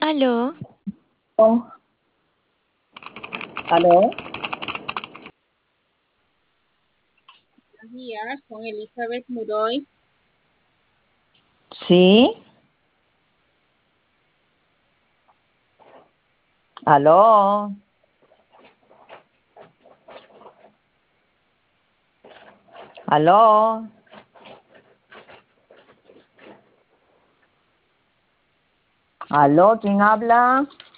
Aló, Oh, ¿aló? Buenos días, con Elizabeth Muroy. ¿Sí? ¿Aló? ¿Aló? ¿Aló? ¿Quién habla?